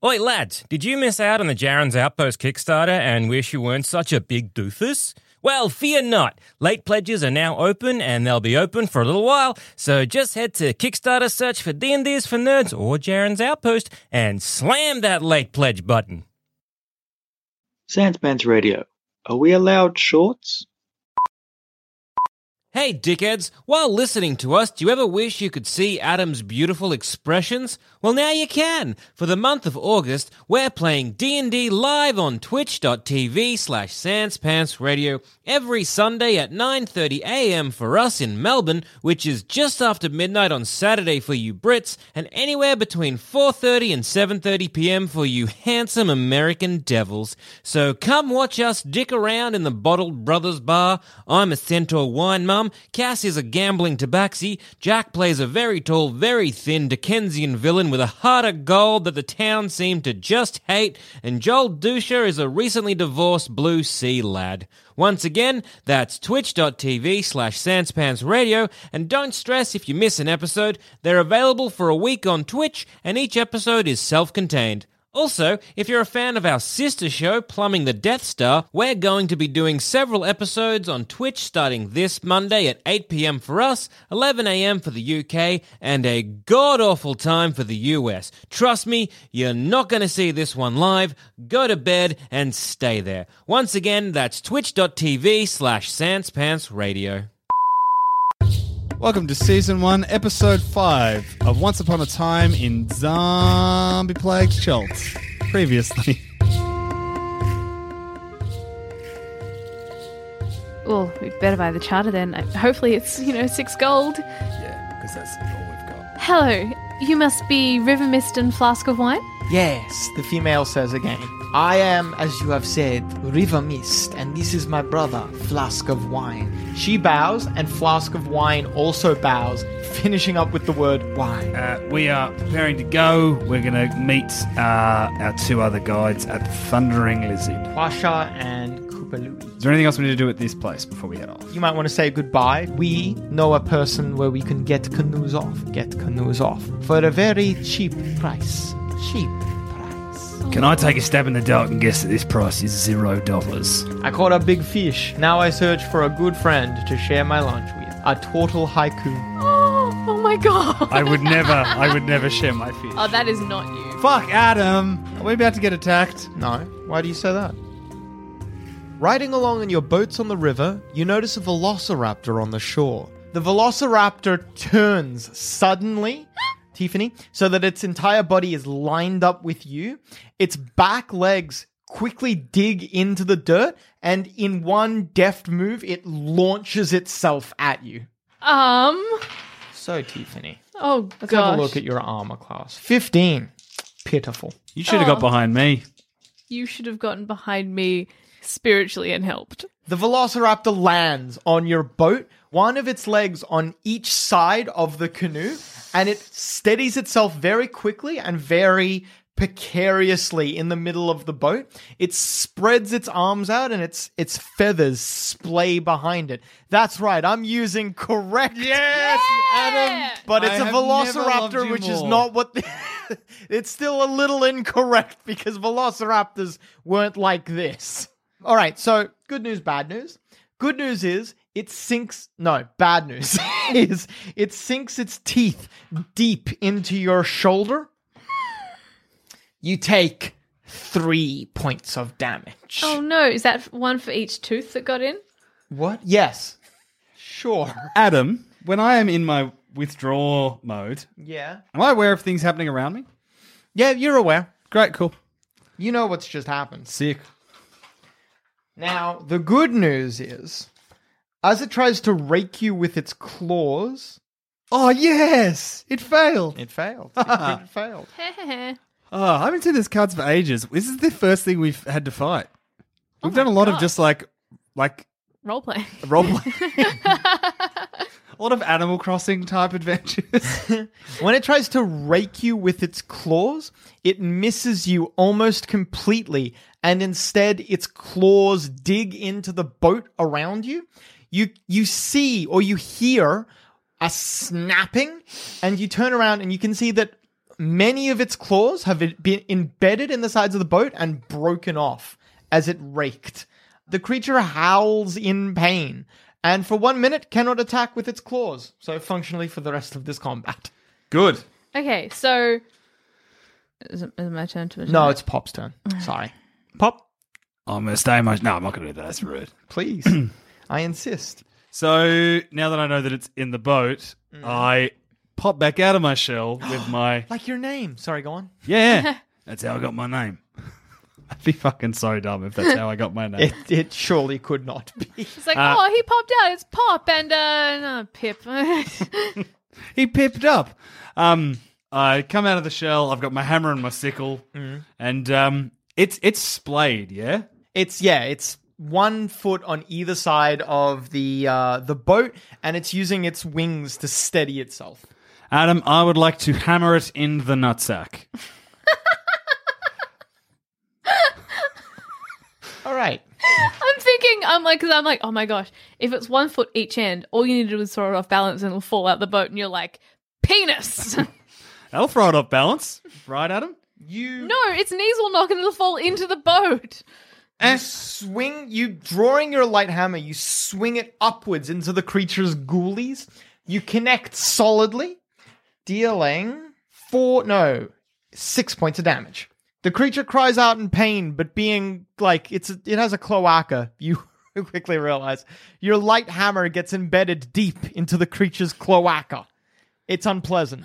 Oi, lads, did you miss out on the Jaren's Outpost Kickstarter and wish you weren't such a big doofus? Well, fear not. Late pledges are now open, and they'll be open for a little while, so just head to Kickstarter, search for D&D's for Nerds or Jaren's Outpost, and slam that late pledge button. Sandspans Radio. Are we allowed shorts? Hey, dickheads, while listening to us, do you ever wish you could see Adam's beautiful expressions? Well, now you can. For the month of August, we're playing D&D live on twitch.tv/SansPantsRadio every Sunday at 9:30 a.m. for us in Melbourne, which is just after midnight on Saturday for you Brits, and anywhere between 4:30 and 7:30 p.m. for you handsome American devils. So come watch us dick around in the Bottled Brothers bar. I'm a Centaur wine mum. Cass is a gambling tabaxi. Jack plays a very tall, very thin Dickensian villain with a heart of gold that the town seemed to just hate, and Joel Dusha is a recently divorced Blue Sea lad. Once again, that's twitch.tv/SansPantsRadio, and don't stress if you miss an episode. They're available for a week on Twitch, and each episode is self-contained. Also, if you're a fan of our sister show, Plumbing the Death Star, we're going to be doing several episodes on Twitch starting this Monday at 8 p.m. for us, 11 a.m. for the UK, and a god-awful time for the US. Trust me, you're not going to see this one live. Go to bed and stay there. Once again, that's twitch.tv/SansPantsRadio. Welcome to Season 1, Episode 5 of Once Upon a Time in Zombie-Plagued Schultz. Previously. Well, we better buy the charter then. Hopefully it's, 6 gold. Yeah, because that's all we've got. Hello, you must be River Mist and Flask of Wine? Yes, the female says again. I am, as you have said, River Mist, and this is my brother, Flask of Wine. She bows, and Flask of Wine also bows, finishing up with the word wine. We are preparing to go. We're going to meet our two other guides at the Thundering Lizard. Pasha and Koopaloo. Is there anything else we need to do at this place before we head off? You might want to say goodbye. We know a person where we can get canoes off for a very cheap price. Can I take a stab in the dark and guess that this price is $0? I caught a big fish. Now I search for a good friend to share my lunch with. A total haiku. Oh my god. I would never share my fish. Oh, that is not you. Fuck Adam. Are we about to get attacked? No. Why do you say that? Riding along in your boats on the river, you notice a velociraptor on the shore. The velociraptor turns suddenly, Tiffany, so that its entire body is lined up with you. Its back legs quickly dig into the dirt, and in one deft move, it launches itself at you. So, Tiffany, Oh, let's gosh. have a look at your armor class. 15. Pitiful. You should have got behind me. You should have gotten behind me spiritually and helped. The velociraptor lands on your boat, one of its legs on each side of the canoe, and it steadies itself very quickly and very precariously in the middle of the boat. It spreads its arms out and its feathers splay behind it. That's right, I'm using correct. Yes, Adam. But it's a velociraptor, which is not what... It's still a little incorrect because velociraptors weren't like this. All right, so good news, bad news. Good news is it sinks... No, bad news is it sinks its teeth deep into your shoulder. You take 3 points of damage. Oh no, is that one for each tooth that got in? What? Yes. Sure. Adam, when I am in my withdraw mode, Yeah. am I aware of things happening around me? Yeah, you're aware. Great, cool. You know what's just happened. Sick. Now, the good news is, as it tries to rake you with its claws... Oh, yes! It failed. It failed. It failed. Oh, I haven't seen these cards for ages. This is the first thing we've had to fight. We've done a lot of just like Roleplay. roleplay. A lot of Animal Crossing type adventures. When it tries to rake you with its claws, it misses you almost completely, and instead its claws dig into the boat around you. You see or you hear a snapping, and you turn around and you can see that Many of its claws have been embedded in the sides of the boat and broken off as it raked. The creature howls in pain, and for 1 minute cannot attack with its claws. So functionally for the rest of this combat. Good. Okay, so is it my turn to? No, it's Pop's turn. Sorry. Pop, I'm going to stay in my... No, I'm not going to do that. That's rude. please. I insist. So now that I know that it's in the boat, I pop back out of my shell with my... Like your name. Sorry, go on. Yeah, that's how I got my name. I'd be fucking so dumb if that's how I got my name. It surely could not be. It's like, oh, he popped out. It's Pop and no, Pip. He pipped up. I come out of the shell. I've got my hammer and my sickle, and it's splayed. Yeah, It's 1 foot on either side of the boat, and it's using its wings to steady itself. Adam, I would like to hammer it in the nutsack. All right. I'm like, oh my gosh, if it's 1 foot each end, all you need to do is throw it off balance and it'll fall out the boat, and you're like, penis. That'll throw it off balance, right, Adam? No, its knees will knock and it'll fall into the boat. You drawing your light hammer, you swing it upwards into the creature's ghoulies. You connect solidly, dealing 6 points of damage. The creature cries out in pain, but being like it has a cloaca, you quickly realize your light hammer gets embedded deep into the creature's cloaca. It's unpleasant.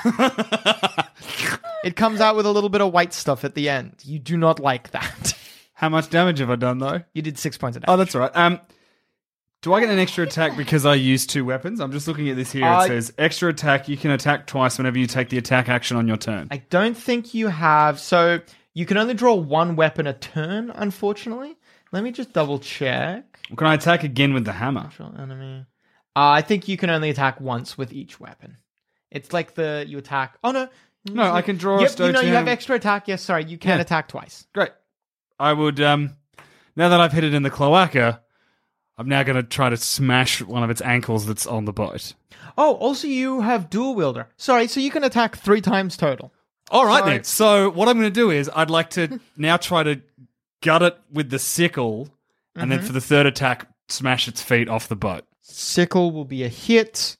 It comes out with a little bit of white stuff at the end. You do not like that. How much damage have I done, though? You did 6 points of damage. Oh, that's all right. Do I get an extra attack because I use 2 weapons? I'm just looking at this here. It says, extra attack, you can attack twice whenever you take the attack action on your turn. I don't think you have. So you can only draw 1 weapon a turn, unfortunately. Let me just double check. Can I attack again with the hammer? Enemy. I think you can only attack once with each weapon. It's like you attack. Oh, no. No, I can draw a Yep, stone. you have extra attack. Yes, sorry. You can attack twice. Great. I would, now that I've hit it in the cloaca, I'm now going to try to smash one of its ankles that's on the boat. Oh, also you have dual wielder. Sorry, so you can attack 3 times total. All right, Sorry. then. So what I'm going to do is I'd like to now try to gut it with the sickle, and then for the 3rd attack, smash its feet off the boat. Sickle will be a hit,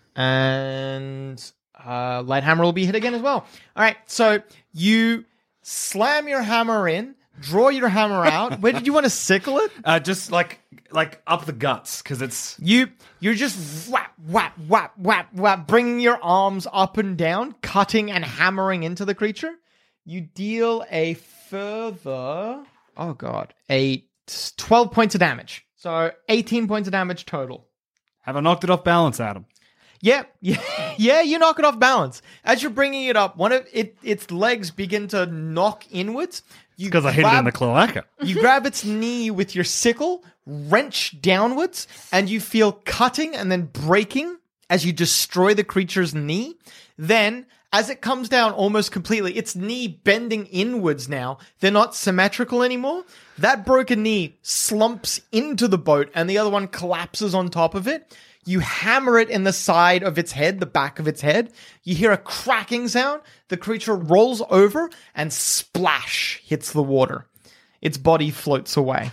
and light hammer will be hit again as well. All right, so you slam your hammer in, draw your hammer out. Where did you want to sickle it? Just like up the guts, because it's... You're just whap, whap, whap, whap, whap, bringing your arms up and down, cutting and hammering into the creature. You deal a further... Oh, God. 12 points of damage. So 18 points of damage total. Have I knocked it off balance, Adam? Yeah, you knock it off balance. As you're bringing it up, one of its legs begin to knock inwards. Because I hit it in the cloaca. You grab its knee with your sickle, wrench downwards, and you feel cutting and then breaking as you destroy the creature's knee. Then, as it comes down almost completely, its knee bending inwards now. They're not symmetrical anymore. That broken knee slumps into the boat, and the other one collapses on top of it. You hammer it in the side of its head, the back of its head. You hear a cracking sound. The creature rolls over and splash hits the water. Its body floats away.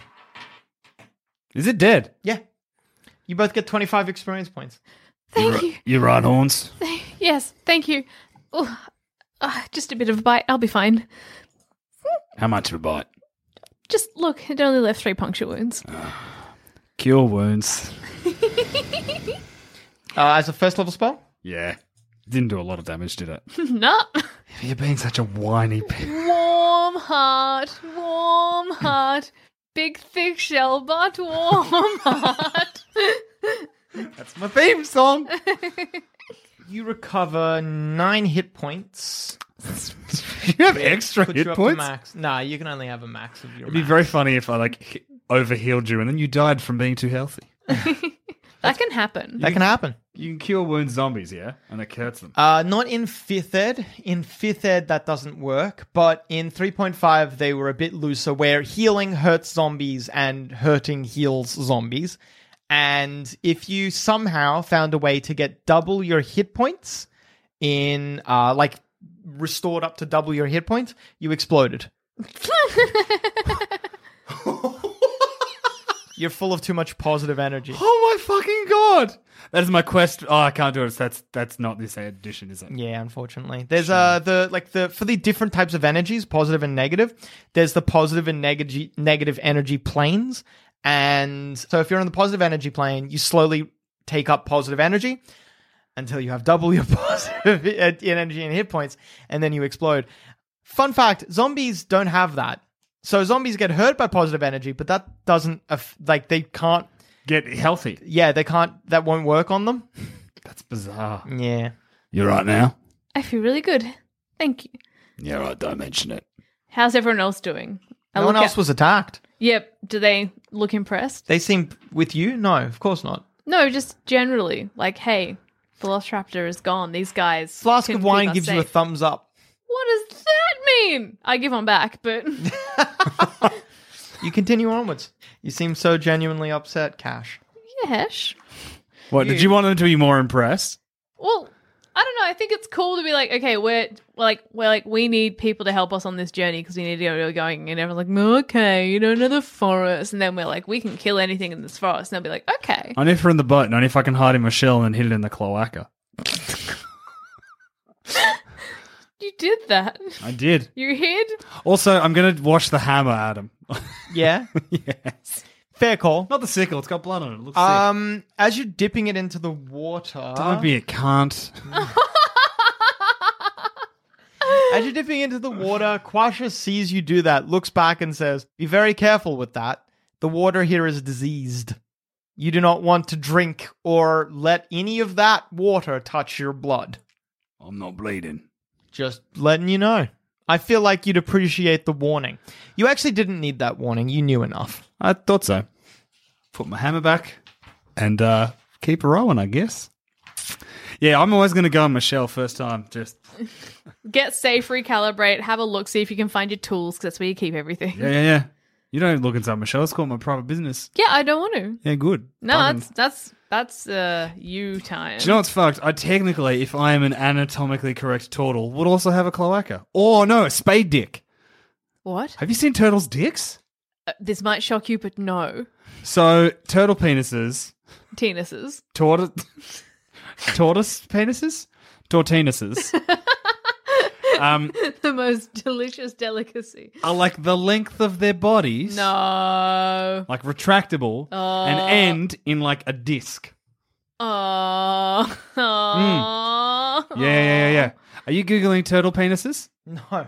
Is it dead? Yeah. You both get 25 experience points. Thank you. You right, Horns? Yes, thank you. Oh, just a bit of a bite. I'll be fine. How much of a bite? Just look, it only left 3 puncture wounds. Cure wounds. As a first level spell? Yeah. Didn't do a lot of damage, did it? No. You're being such a whiny pig. Warm heart. Big, thick shell, but warm heart. That's my theme song. You recover 9 hit points. You have extra Put hit you up points? to max. Nah, you can only have a max of your It'd be max. very funny if I overhealed you and then you died from being too healthy. That can happen. That can happen. You can cure wound zombies, yeah? And it hurts them. Not in 5th ed. In 5th ed, that doesn't work. But in 3.5, they were a bit looser, where healing hurts zombies and hurting heals zombies. And if you somehow found a way to get double your hit points in, restored up to double your hit points, you exploded. You're full of too much positive energy. Oh my fucking god! That is my quest. Oh, I can't do it. That's not this edition, is it? Yeah, unfortunately. There's for the different types of energies, positive and negative, there's the positive and negative energy planes. And so if you're on the positive energy plane, you slowly take up positive energy until you have double your positive energy and hit points, and then you explode. Fun fact, zombies don't have that. So zombies get hurt by positive energy, but that doesn't, they can't... Get healthy. Yeah, they can't, that won't work on them. That's bizarre. Yeah. You're right now? I feel really good. Thank you. Yeah, right, don't mention it. How's everyone else doing? No one else was attacked. Yep. Do they look impressed? They seem with you? No, of course not. No, just generally. Like, hey, Velociraptor is gone. These guys. Flask can of wine keep us gives you a safe. thumbs up. What does that mean? I give one back, but You continue onwards. You seem so genuinely upset, Cash. yes. What, did you want them to be more impressed? Well, I don't know. I think it's cool to be like, okay, we need people to help us on this journey because we need to get going. And everyone's like, okay, you don't know the forest. And then we're like, we can kill anything in this forest. And they'll be like, okay. Only if we're in the boat, and only if I can hide in my shell and hit it in the cloaca. You did that. I did. You hid? Also, I'm going to wash the hammer at him. Yeah? Yes. Fair call. Not the sickle, it's got blood on it. It looks sick. As you're dipping it into the water... Don't be a cunt. As you're dipping into the water, Quasha sees you do that, looks back and says, be very careful with that. The water here is diseased. You do not want to drink or let any of that water touch your blood. I'm not bleeding. Just letting you know. I feel like you'd appreciate the warning. You actually didn't need that warning. You knew enough. I thought so. Put my hammer back and keep rolling, I guess. Yeah, I'm always going to go on my shell first time. Just Get safe, recalibrate, have a look, see if you can find your tools because that's where you keep everything. yeah. You don't look inside my shell. It's called my private business. Yeah, I don't want to. Yeah, good. No, Fucking- that's you time. Do you know what's fucked? I technically, if I am an anatomically correct turtle, would also have a cloaca. Or no, a spade dick. What? Have you seen turtles' dicks? This might shock you, but no. So, turtle penises, Teenuses. tortoise penises? Tortinuses. The most delicious delicacy. Are like the length of their bodies. No. Like retractable and end in like a disc. Oh. Yeah. Are you Googling turtle penises? No.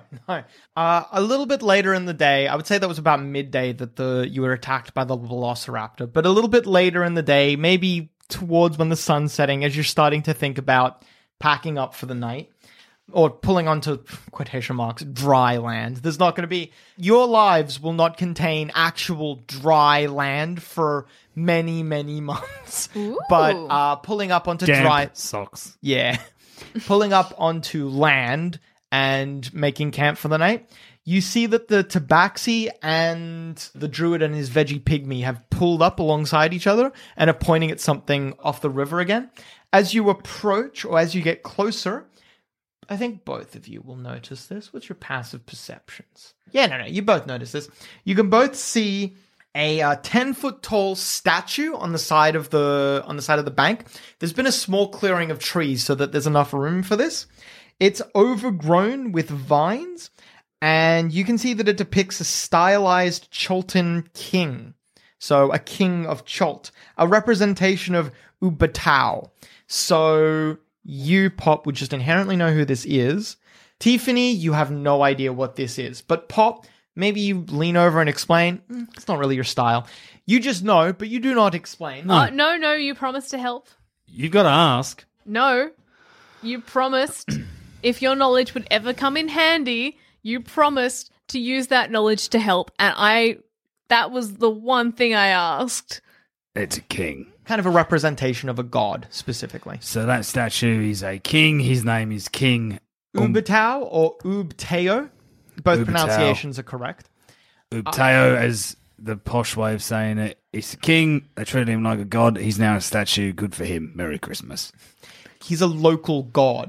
A little bit later in the day, I would say that was about midday that you were attacked by the Velociraptor. But a little bit later in the day, maybe towards when the sun's setting, as you're starting to think about packing up for the night, or pulling onto, quotation marks, dry land. There's not going to be... Your lives will not contain actual dry land for many, many months. Ooh. But pulling up onto Damp dry... socks. Yeah. Pulling up onto land and making camp for the night, you see that the Tabaxi and the druid and his veggie pygmy have pulled up alongside each other and are pointing at something off the river again. As you approach, or as you get closer... I think both of you will notice this. What's your passive perceptions? Yeah, no, you both notice this. You can both see a 10-foot tall statue on the side of the bank. There's been a small clearing of trees so that there's enough room for this. It's overgrown with vines, and you can see that it depicts a stylized Cholton king. So a king of Cholt, a representation of Ubatao. So you, Pop, would just inherently know who this is. Tiffany, you have no idea what this is. But Pop, maybe you lean over and explain. It's not really your style. You just know, but you do not explain. No, you promised to help. You've got to ask. No, you promised if your knowledge would ever come in handy, you promised to use that knowledge to help. And that was the one thing I asked. It's a king. Kind of a representation of a god, specifically. So that statue is a king. His name is King Ubatao or Ubteo. Both Ubatao. Pronunciations are correct. Ubteo, as the posh way of saying it. He's a king. They treated him like a god. He's now a statue. Good for him. Merry Christmas. He's a local god.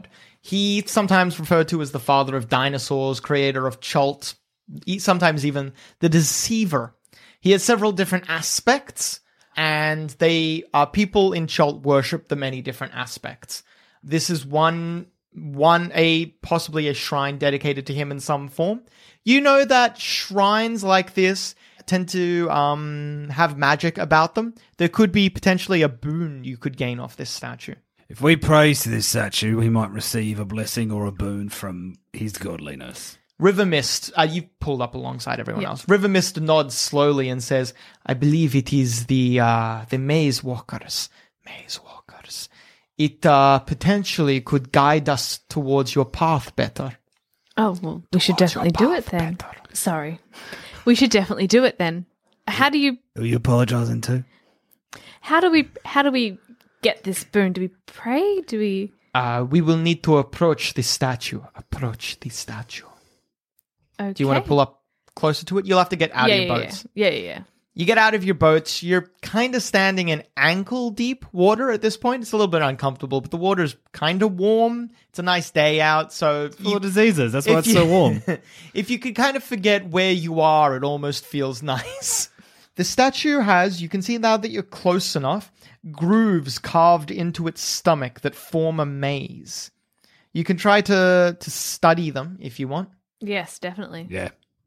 He's sometimes referred to as the father of dinosaurs, creator of Chult, sometimes even the deceiver. He has several different aspects, and people in Chult worship the many different aspects. This is possibly a shrine dedicated to him in some form. You know that shrines like this tend to have magic about them. There could be potentially a boon you could gain off this statue. If we praise to this statue, we might receive a blessing or a boon from his godliness. River Mist, you've pulled up alongside everyone else. River Mist nods slowly and says, I believe it is the Maze Walkers. Maze Walkers. It potentially could guide us towards your path better. Oh, well, we should definitely do it then. Sorry. We should definitely do it then. How do you... Are you apologising too? How do we get this boon? Do we pray? Do we... We will need to approach the statue. Approach the statue. Okay. Do you want to pull up closer to it? You'll have to get out of your boats. Yeah. You get out of your boats. You're kind of standing in ankle-deep water at this point. It's a little bit uncomfortable, but the water's kind of warm. It's a nice day out, so... Full of diseases. That's why it's so warm. If you could kind of forget where you are, it almost feels nice. The statue has, you can see now that you're close enough, grooves carved into its stomach that form a maze. You can try to study them if you want. Yes, definitely. Yeah.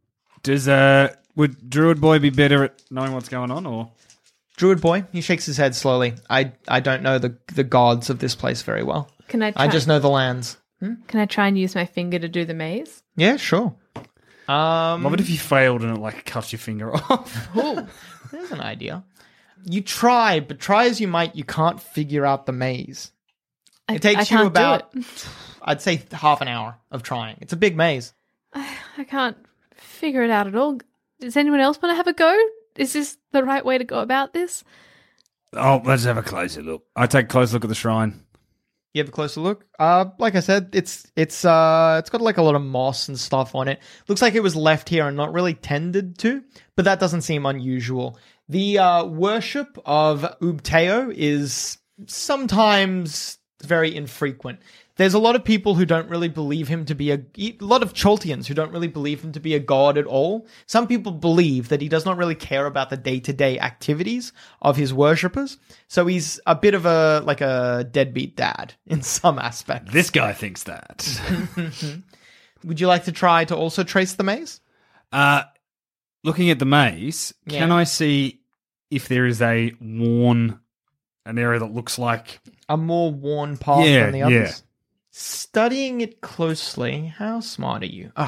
Would Druid Boy be better at knowing what's going on, or...? Druid Boy, he shakes his head slowly. I don't know the gods of this place very well. Can I just know the lands. Can I try and use my finger to do the maze? Yeah, sure. Love it if you failed and it cuts your finger off. Oh, there's an idea. You try, but try as you might, you can't figure out the maze. It takes you about, I'd say, half an hour of trying. It's a big maze. I can't figure it out at all. Does anyone else want to have a go? Is this the right way to go about this? Oh, let's have a closer look. I take a close look at the shrine. You have a closer look? Like I said, it's got a lot of moss and stuff on it. Looks like it was left here and not really tended to, but that doesn't seem unusual. The worship of Ubteo is sometimes very infrequent. There's a lot of people who don't really believe him to be a lot of Choltians who don't really believe him to be a god at all. Some people believe that he does not really care about the day-to-day activities of his worshippers. So he's a bit of a deadbeat dad in some aspects. This guy thinks that. Would you like to try to also trace the maze? Looking at the maze, can I see if there is an area that looks like a more worn path than the others? Studying it closely, how smart are you?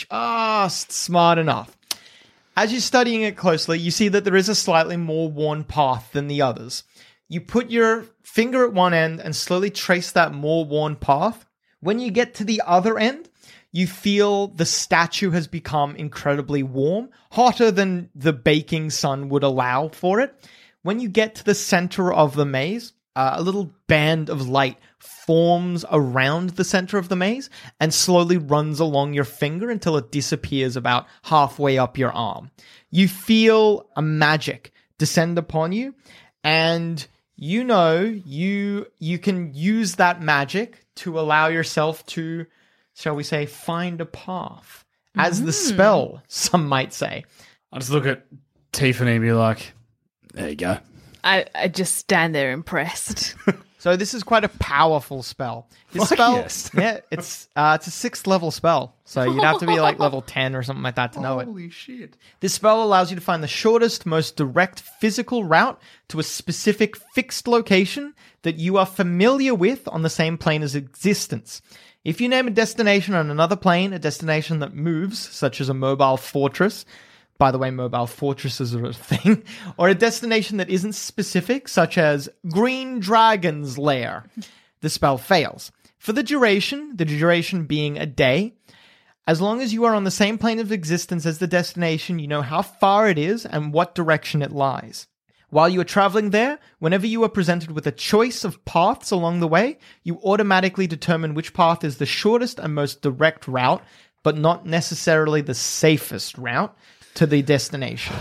Just smart enough. As you're studying it closely, you see that there is a slightly more worn path than the others. You put your finger at one end and slowly trace that more worn path. When you get to the other end, you feel the statue has become incredibly warm, hotter than the baking sun would allow for it. When you get to the center of the maze, a little band of light forms around the center of the maze and slowly runs along your finger until it disappears about halfway up your arm. You feel a magic descend upon you, and you know you can use that magic to allow yourself to, shall we say, find a path. As the spell, some might say. I just look at Tiffany and be like, there you go. I just stand there impressed. So this is quite a powerful spell. This Fuck spell, yes. it's a 6th level spell. So you'd have to be level 10 or something like that to know it. Holy shit. This spell allows you to find the shortest, most direct physical route to a specific fixed location that you are familiar with on the same plane as existence. If you name a destination on another plane, a destination that moves, such as a mobile fortress, by the way, mobile fortresses are a thing, or a destination that isn't specific, such as Green Dragon's Lair, the spell fails. For the duration being a day, as long as you are on the same plane of existence as the destination, you know how far it is and what direction it lies. While you are traveling there, whenever you are presented with a choice of paths along the way, you automatically determine which path is the shortest and most direct route, but not necessarily the safest route to the destination.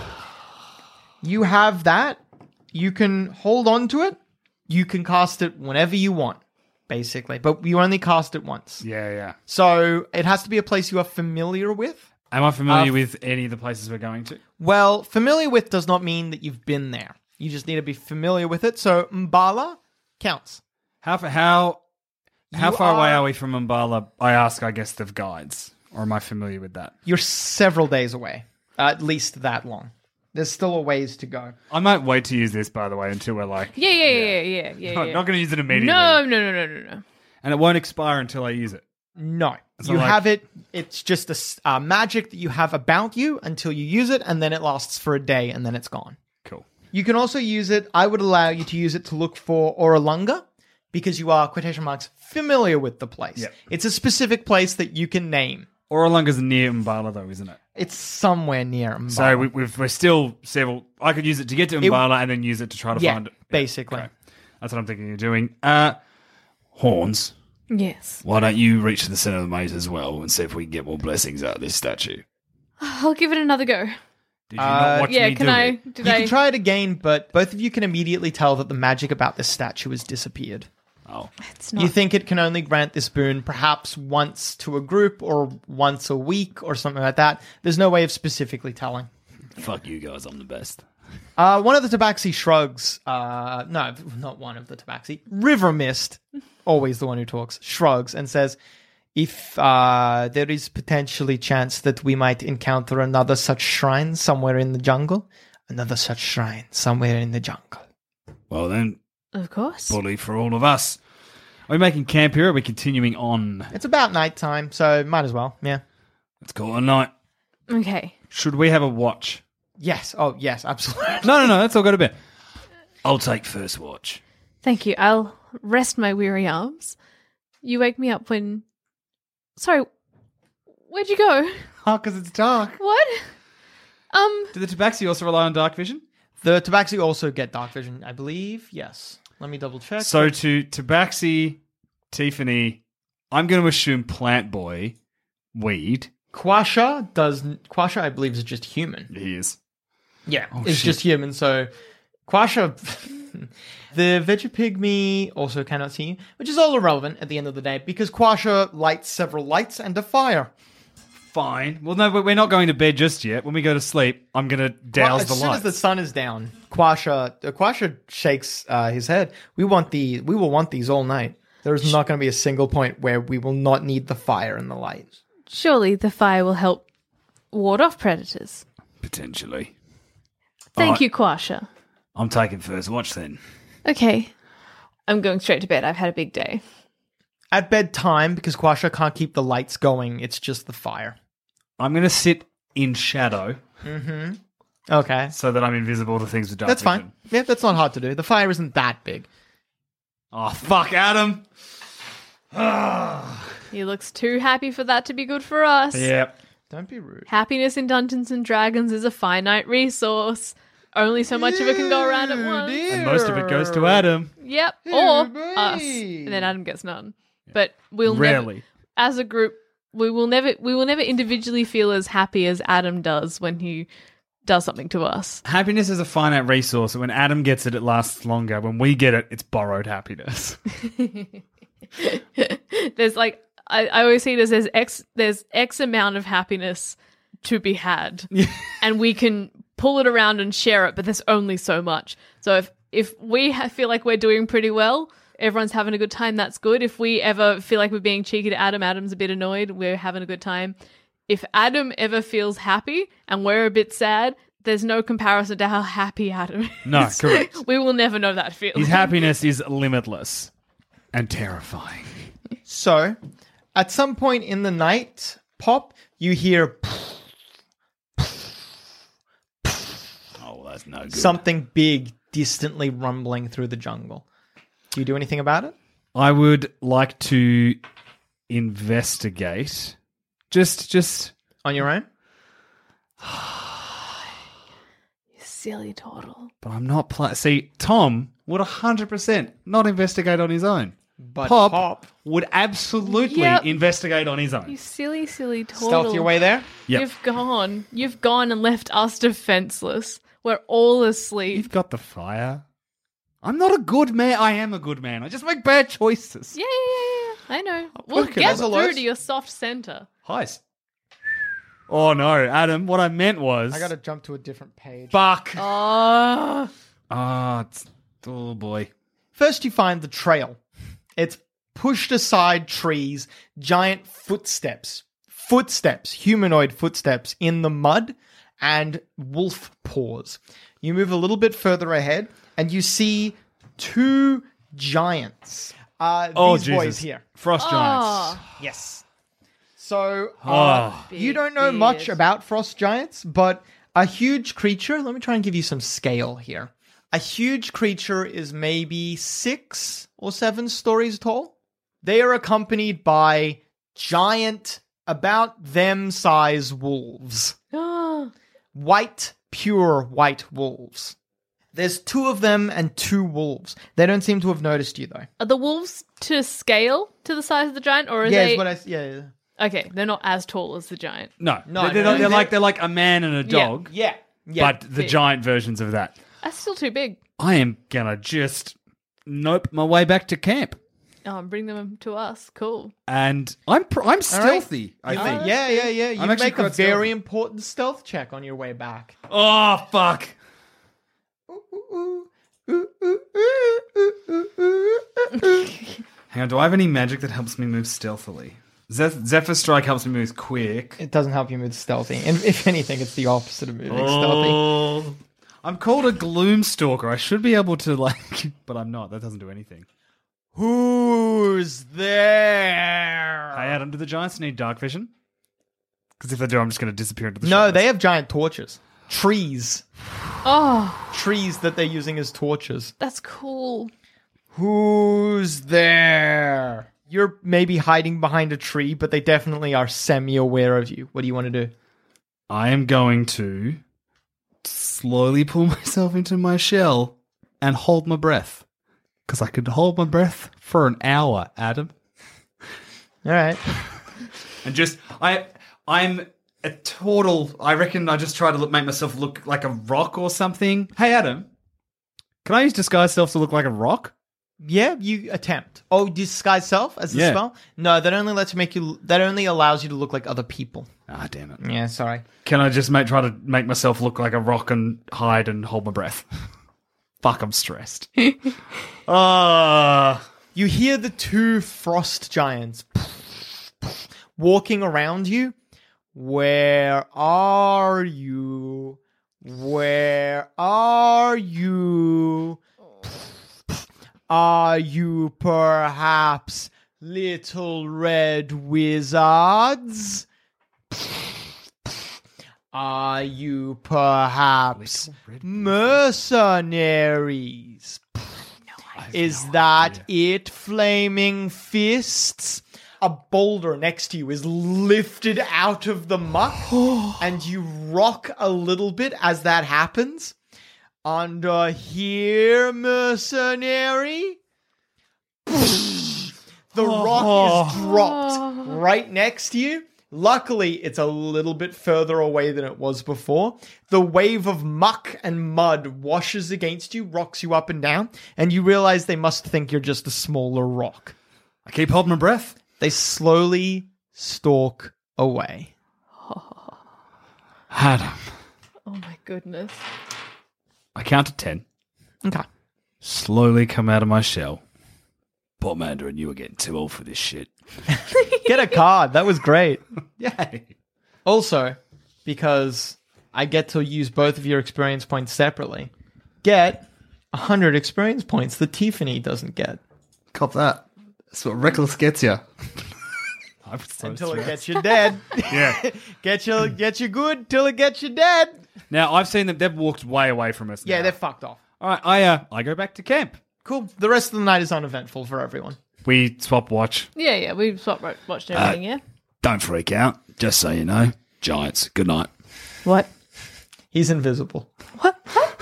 You have that. You can hold on to it. You can cast it whenever you want. basically. But you only cast it once. Yeah. So it has to be a place you are familiar with. Am I familiar with any of the places we're going to? Well, familiar with does not mean that you've been there. You just need to be familiar with it. So Mbala counts. How far away are- are we from Umbala? I ask, I guess, the guides. Or am I familiar with that? You're several days away. At least that long. There's still a ways to go. I might wait to use this, by the way, until we're like... Yeah. Not going to use it immediately. No. And it won't expire until I use it. No. So You like- have it. It's just a magic that you have about you until you use it, and then it lasts for a day, and then it's gone. Cool. You can also use it. I would allow you to use it to look for Oralunga, because you are, quotation marks, familiar with the place. Yep. It's a specific place that you can name. Oralunga's near Umbala, though, isn't it? It's somewhere near Mbala. So we're still several... I could use it to get to Umbala and then use it to try to find it. Basically. Okay. That's what I'm thinking you're doing. Horns. Yes. Why don't you reach to the center of the maze as well and see if we can get more blessings out of this statue? I'll give it another go. Did you not watch Yeah, me can do I? it? Did You I? can try it again, but both of you can immediately tell that the magic about this statue has disappeared. Oh. It's not. You think it can only grant this boon perhaps once to a group or once a week or something like that. There's no way of specifically telling. Fuck you guys, I'm the best. One of the Tabaxi shrugs. No, not one of the Tabaxi. River Mist, always the one who talks, shrugs and says, if there is potentially chance that we might encounter another such shrine somewhere in the jungle, another such shrine somewhere in the jungle. Well then, Of course. bully for all of us. Are we making camp here or are we continuing on? It's about nighttime, so might as well. Yeah. Let's call it a night. Okay. Should we have a watch? Yes. Oh, yes, absolutely. No, let's all go to bed. I'll take first watch. Thank you. I'll rest my weary arms. You wake me up when. Sorry. Where'd you go? Oh, because it's dark. What? Do the Tabaxi also rely on dark vision? The Tabaxi also get dark vision, I believe. Yes. Let me double check. So to Tabaxi, Tiffany, I'm going to assume Plant Boy, weed. Quasha, I believe, is just human. He is. Yeah, Oh, it's shit. just human. So Quasha, the Vegapygmy also cannot see you, which is all irrelevant at the end of the day because Quasha lights several lights and a fire. Fine. Well, no, but we're not going to bed just yet. When we go to sleep, I'm going to douse the As soon lights. as the sun is down, Quasha shakes his head. We will want these all night. There's not going to be a single point where we will not need the fire and the light. Surely the fire will help ward off predators. Potentially. Thank you, Quasha. I'm taking first watch then. Okay. I'm going straight to bed. I've had a big day. At bedtime, because Quasha can't keep the lights going, it's just the fire. I'm going to sit in shadow Okay. so that I'm invisible to things with dark That's vision. fine. Yeah, that's not hard to do. The fire isn't that big. Oh, fuck, Adam. He looks too happy for that to be good for us. Yep. Don't be rude. Happiness in Dungeons and Dragons is a finite resource. Only so much of it can go around at once. And most of it goes to Adam. Yep. Or Hey, us. babe. And then Adam gets none. But we'll Rarely. never, as a group, we will never individually feel as happy as Adam does when he does something to us. Happiness is a finite resource. When Adam gets it, it lasts longer. When we get it, it's borrowed happiness. There's like I always see it as there's X amount of happiness to be had, and we can pull it around and share it, but there's only so much. So if we feel like we're doing pretty well, everyone's having a good time, that's good. If we ever feel like we're being cheeky to Adam's a bit annoyed, we're having a good time. If Adam ever feels happy and we're a bit sad, there's no comparison to how happy Adam is. No, correct. We will never know that feeling. His happiness is limitless and terrifying. So, at some point in the night, Pop, you hear Oh, that's no good. something big distantly rumbling through the jungle. Do you do anything about it? I would like to investigate. Just On your own? Silly turtle. but I'm not See, Tom would 100% not investigate on his own. But Pop would absolutely Yep. investigate on his You own. silly turtle. stealth your way there? Yep. You've gone and left us defenseless. We're all asleep. You've got the fire. I'm not a good man. I am a good man. I just make bad choices. Yeah. I know. We'll Okay, get that's a through lot. to your soft center. Heist. Oh no, Adam, what I meant was... I gotta jump to a different page. Fuck. Oh. Oh boy. First, you find the trail. It's pushed aside trees, giant footsteps, humanoid footsteps in the mud, and wolf paws. You move a little bit further ahead, and you see two giants. These Jesus. boys here. Frost giants. Yes. So, Oh. you don't know much about frost giants, but a huge creature, let me try and give you some scale here. A huge creature is maybe 6 or 7 stories tall. They are accompanied by giant, about them size wolves. White, pure white wolves. There's 2 of them and 2 wolves. They don't seem to have noticed you, though. Are the wolves to scale to the size of the giant, or are Yeah, they? is what yeah. Okay, they're not as tall as the giant. No, No, they're, no, they're they're- like a man and a dog, Yeah. but the big. giant versions of that. That's still too big. I am gonna just nope my way back to camp, Bring them to us. Cool. and I'm stealthy. I think. Yeah. You I'm actually make a quite very stealthy. important stealth check on your way back. Oh fuck! Hang on, do I have any magic that helps me move stealthily? Zephyr Strike helps me move quick. It doesn't help you move stealthy. And if anything, it's the opposite of moving stealthy. Oh. I'm called a Gloomstalker. I should be able to, but I'm not. That doesn't do anything. Who's there? Hey, Adam, do the giants need dark vision? Because if they do, I'm just going to disappear into the No, shadows. they have giant torches. Trees Oh, that they're using as torches. that's cool. Who's there? You're maybe hiding behind a tree, but they definitely are semi-aware of you. What do you want to do? I am going to slowly pull myself into my shell and hold my breath. Because I could hold my breath for an hour, Adam. All right. And just, I'm a total, I reckon I just try to make myself look like a rock or something. Hey, Adam, can I use disguise self to look like a rock? Yeah, you attempt. Oh, disguise self as a Yeah. spell? No, that only lets you that only allows you to look like other people. Ah, damn it. Yeah, sorry. Can I just try to make myself look like a rock and hide and hold my breath? Fuck, I'm stressed. You hear the 2 frost giants walking around you. Where are you? Where are you? Are you perhaps little red wizards? Are you perhaps mercenaries? Is that it, Flaming Fists? A boulder next to you is lifted out of the muck, and you rock a little bit as that happens. Under here, mercenary. The rock is dropped right next to you. Luckily, it's a little bit further away than it was before. The wave of muck and mud washes against you, rocks you up and down, and you realize they must think you're just a smaller rock. I keep holding my breath. They slowly stalk away. Adam, Oh my goodness. I count to 10. Okay. Slowly come out of my shell. Poor Mandarin, you were getting too old for this shit. Get a card. That was great. Yay. Also, because I get to use both of your experience points separately, get 100 experience points that Tiffany doesn't get. Cop that. That's what reckless gets you. Until it gets you dead. Yeah. Get you good till it gets you dead. Now, I've seen them. They've walked way away from us Yeah, now. they're fucked off. All right, I go back to camp. Cool. The rest of the night is uneventful for everyone. We swap watch. Yeah, we watched everything, yeah? Don't freak out. Just so you know. Giants, good night. What? He's invisible. What?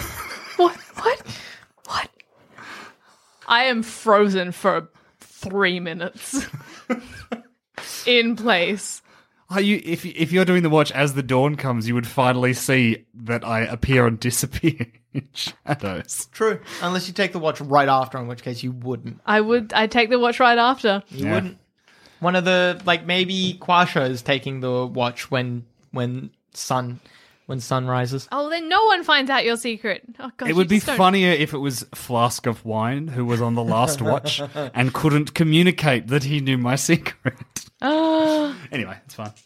I am frozen for 3 minutes. In place. Are you? If you're doing the watch as the dawn comes, you would finally see that I appear and disappear. in shadows. True. Unless you take the watch right after, in which case you wouldn't. I'd take the watch right after. You wouldn't. One of the, like, maybe Quasha is taking the watch when sun rises. Oh, then no one finds out your secret. Oh, gosh, It would you be just don't- funnier if it was Flask of Wine who was on the last watch and couldn't communicate that he knew my secret. Oh, Anyway, it's fine.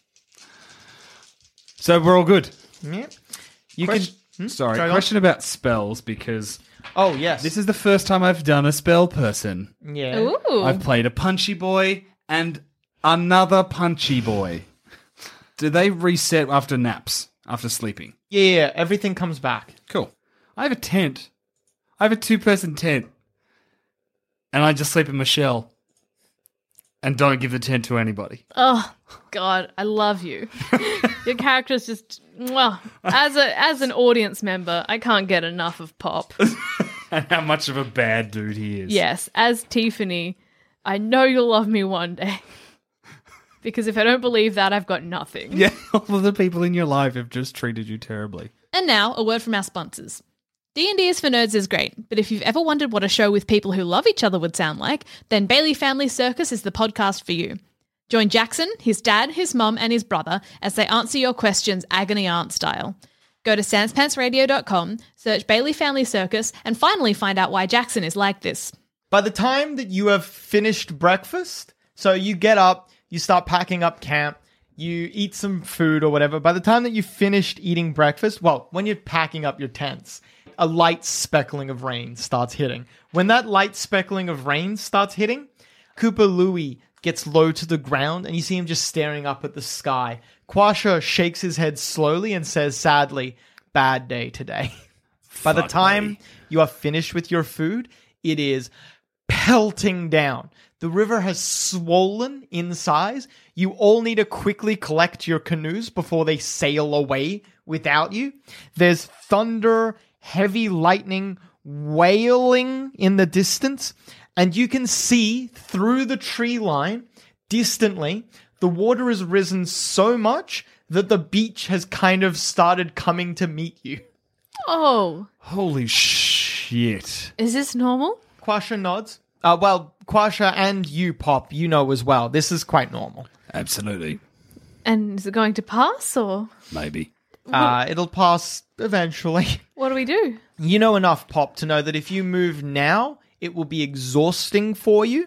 So we're all good. Yeah. You Question- can. Sorry, Carry on. question about spells, because Oh, yes. this is the first time I've done a spell person. Yeah. ooh. I've played a punchy boy and another punchy boy. Do they reset after naps, after sleeping? Yeah, everything comes back. Cool. I have a tent. I have a 2-person tent. And I just sleep in my shell. And don't give the tent to anybody. Oh God, I love you. Your character's just well. As an audience member, I can't get enough of Pop. And how much of a bad dude he is. Yes, as Tiffany, I know you'll love me one day. Because if I don't believe that, I've got nothing. Yeah, all of the people in your life have just treated you terribly. And now, a word from our sponsors. D&D is for Nerds is great, but if you've ever wondered what a show with people who love each other would sound like, then Bailey Family Circus is the podcast for you. Join Jackson, his dad, his mum, and his brother as they answer your questions agony aunt style. Go to sanspantsradio.com, search Bailey Family Circus, and finally find out why Jackson is like this. By the time that you have finished breakfast, so you get up, you start packing up camp, you eat some food or whatever. By the time that you've finished eating breakfast, well, when you're packing up your tents, a light speckling of rain starts hitting. When that light speckling of rain starts hitting, Cooper Louie gets low to the ground and you see him just staring up at the sky. Quasha shakes his head slowly and says sadly, "Bad day today." By the time you are finished with your food, it is pelting down. The river has swollen in size. You all need to quickly collect your canoes before they sail away without you. There's thunder, heavy lightning, wailing in the distance, and you can see through the tree line, distantly, the water has risen so much that the beach has kind of started coming to meet you. Oh, Holy shit. is this normal? Quasha nods. Well, Quasha and you, Pop, you know as well. This is quite normal. Absolutely. And is it going to pass or Maybe. It'll pass eventually. what do we do? You know enough, Pop, to know that if you move now, it will be exhausting for you,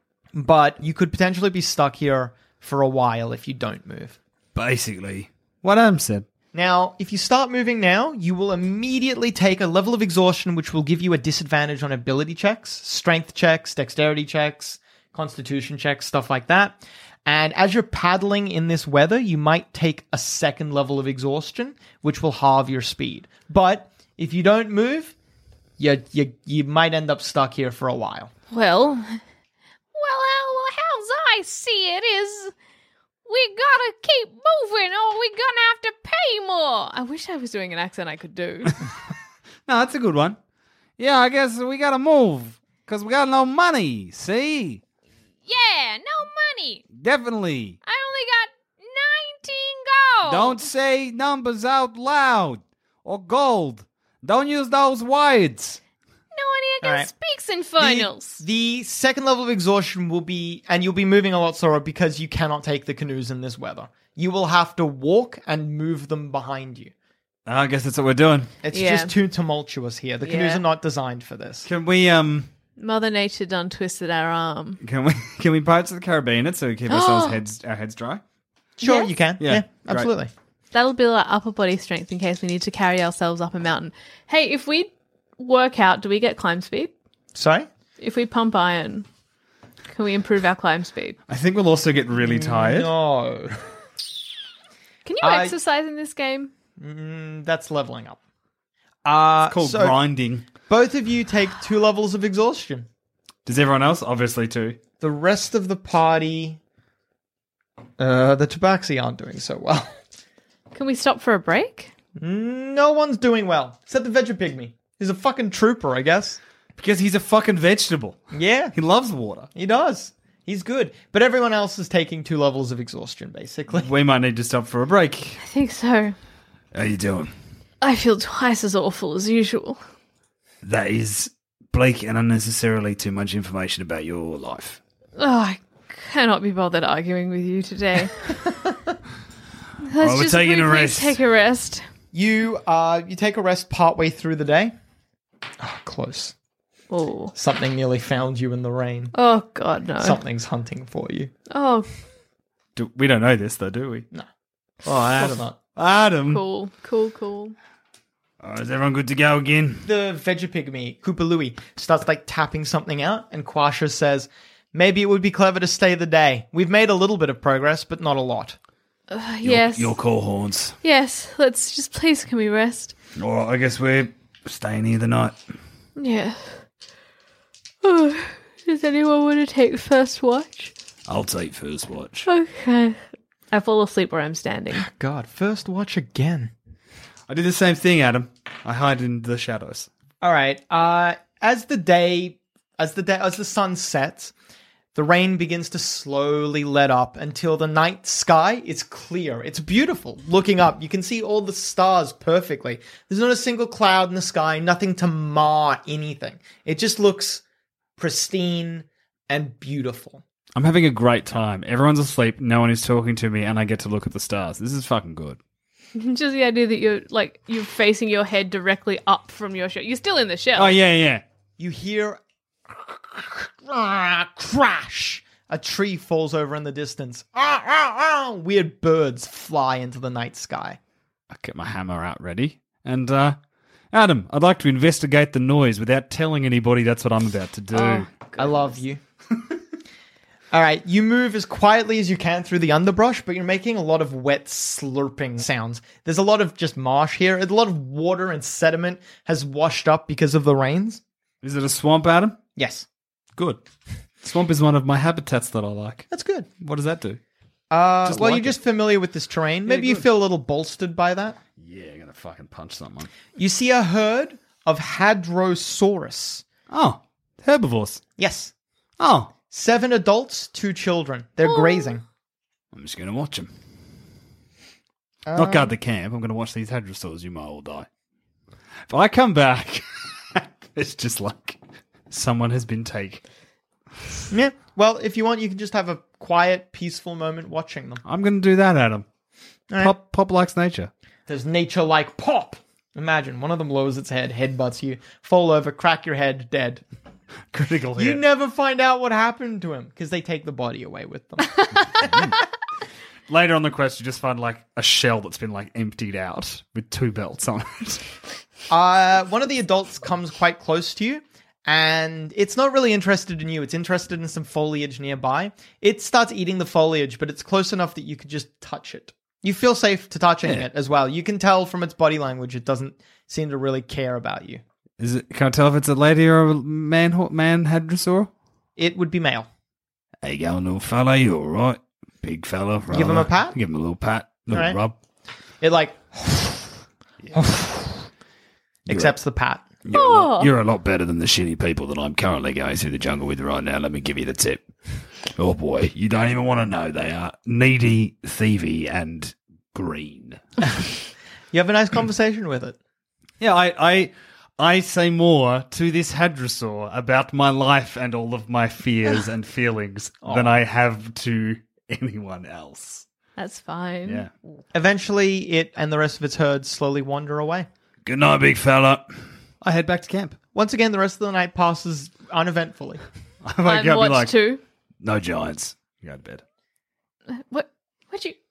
but you could potentially be stuck here for a while if you don't move. Basically, what Adam said. Now, if you start moving now, you will immediately take a level of exhaustion which will give you a disadvantage on ability checks, strength checks, dexterity checks, constitution checks, stuff like that. And as you're paddling in this weather, you might take a second level of exhaustion, which will halve your speed. But if you don't move, you might end up stuck here for a while. Well, how's I see it is we gotta keep moving or we gonna have to pay more. I wish I was doing an accent I could do. No, that's a good one. Yeah, I guess we gotta move. Because we got no money, see? Yeah, no money. Definitely. I only got 19 gold. Don't say numbers out loud. Or gold. Don't use those words. No one here can All right. speaks infernals. The second level of exhaustion will be, and you'll be moving a lot slower because you cannot take the canoes in this weather. You will have to walk and move them behind you. I guess that's what we're doing. It's Yeah. just too tumultuous here. The canoes Yeah. are not designed for this. Can we Mother Nature done twisted our arm. can we Pirates of the Caribbean it so we keep our heads dry? Sure, Yes. you can. Yeah, Yeah, great. absolutely. That'll build our upper body strength in case we need to carry ourselves up a mountain. Hey, if we work out, do we get climb speed? Sorry? If we pump iron, can we improve our climb speed? I think we'll also get really tired. No. Can you I- exercise in this game? That's leveling up. It's called so grinding. both of you take 2 levels of exhaustion. Does everyone else? Obviously too. The rest of the party, the Tabaxi aren't doing so well. Can we stop for a break? No one's doing well, except the Vegapygmy. He's a fucking trooper, I guess. Because he's a fucking vegetable. Yeah, He loves water. he does. He's good. But everyone else is taking 2 levels of exhaustion, basically. We might need to stop for a break. I think so. How you doing? I feel twice as awful as usual. That is bleak and unnecessarily too much information about your life. Oh, I cannot be bothered arguing with you today. Let's we're just taking a briefly rest. take a rest. You take a rest partway through the day. Oh, close. Oh. Something nearly found you in the rain. Oh, God, no. Something's hunting for you. Oh, We don't know this, though, do we? No. Oh, Probably Adam. not. Adam. cool. Oh, is everyone good to go again? The Vegapygmy, Koopalooey, starts like tapping something out, and Quasha says, maybe it would be clever to stay the day. We've made a little bit of progress, but not a lot. Yes. Your call horns. Yes, let's just please can we rest? All right, I guess we're staying here the night. Yeah. Oh, does anyone want to take first watch? I'll take first watch. Okay. I fall asleep where I'm standing. God, first watch again. I do the same thing, Adam. I hide in the shadows. All right. As the sun sets, the rain begins to slowly let up until the night sky is clear. It's beautiful. Looking up, you can see all the stars perfectly. There's not a single cloud in the sky, nothing to mar anything. It just looks pristine and beautiful. I'm having a great time. Everyone's asleep, no one is talking to me, and I get to look at the stars. This is fucking good. Just the idea that you're facing your head directly up from your shell. You're still in the shell. Oh, yeah. You hear crash. A tree falls over in the distance. Weird birds fly into the night sky. I get my hammer out ready. And, Adam, I'd like to investigate the noise without telling anybody that's what I'm about to do. Oh, I love you. All right, you move as quietly as you can through the underbrush, but you're making a lot of wet slurping sounds. There's a lot of just marsh here. A lot of water and sediment has washed up because of the rains. Is it a swamp, Adam? Yes. Good. Swamp is one of my habitats that I like. That's good. What does that do? Well, like you're it. just familiar with this terrain. Maybe you good. feel a little bolstered by that. Yeah, I'm gonna fucking punch someone. You see a herd of Hadrosaurus. Oh, herbivores. Yes. Oh, 7 adults, 2 children. They're grazing. I'm just gonna watch them. Not guard the camp. I'm gonna watch these hadrosaurs. You might all die. If I come back, it's just like someone has been taken. Yeah. Well, if you want, you can just have a quiet, peaceful moment watching them. I'm gonna do that, Adam. All right. Pop likes nature. There's nature like pop. Imagine one of them lowers its head, headbutts you, fall over, crack your head, dead. Critical hit. You never find out what happened to him because they take the body away with them. Later on the quest, you just find like a shell that's been like emptied out with 2 belts on it. One of the adults comes quite close to you, and it's not really interested in you. It's interested in some foliage nearby. It starts eating the foliage, but it's close enough that you could just touch it. You feel safe to touching it as well. You can tell from its body language it doesn't seem to really care about you. Is it? Can I tell if it's a lady or a man hadrosaur? It would be male. How you going, little fella? You all right? Big fella. Give him a pat? Give him a little pat. Little All right. rub. It like accepts the pat. You're a lot better than the shitty people that I'm currently going through the jungle with right now. Let me give you the tip. Oh boy, you don't even want to know. They are needy, thievy, and green. You have a nice conversation with it. Yeah, I say more to this hadrosaur about my life and all of my fears and feelings than I have to anyone else. That's fine. Yeah. Eventually, it and the rest of its herd slowly wander away. Good night, big fella. I head back to camp. Once again, the rest of the night passes uneventfully. I wake I'm up and be watch like, too. no giants. Go to bed. What? What'd you?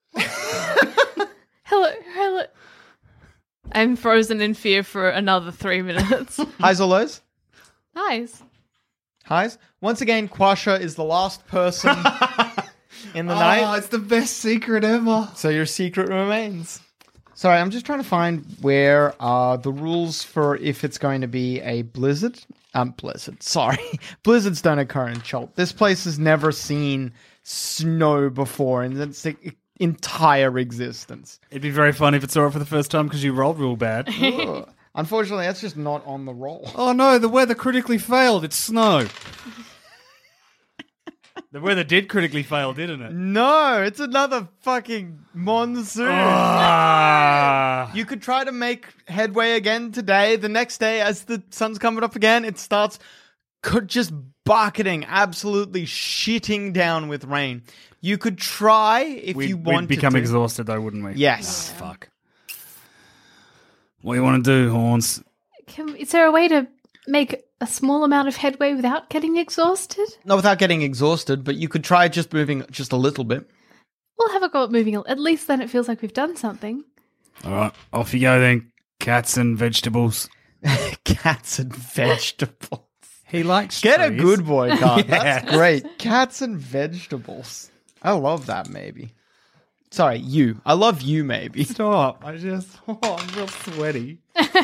Hello. I'm frozen in fear for another 3 minutes. Highs or lows? Nice. Highs. Once again, Quasha is the last person in the night. it's the best secret ever. So your secret remains. Sorry, I'm just trying to find where the rules for if it's going to be a blizzard. Blizzard. Sorry. Blizzards don't occur in Chult. This place has never seen snow before in its entire existence. It'd be very funny if it saw it for the first time because you rolled real bad. Ugh. Unfortunately, that's just not on the roll. Oh no, the weather critically failed. It's snow. The weather did critically fail, didn't it? No, it's another fucking monsoon. Ah. You could try to make headway again today. The next day, as the sun's coming up again, it starts just bucketing, absolutely shitting down with rain. You could try if you wanted We'd become to. exhausted, though, wouldn't we? Yes. Fuck. What do you want to do, Horns? Is there a way to make a small amount of headway without getting exhausted? Not without getting exhausted, but you could try just moving just a little bit. We'll have a go at moving. At least then it feels like we've done something. All right, off you go then. Cats and vegetables. Cats and vegetables. He likes Get a trees. good boy card. Yeah. That's great. Cats and vegetables. I love that, maybe. Sorry, you. I love you, maybe. Stop. I'm real sweaty.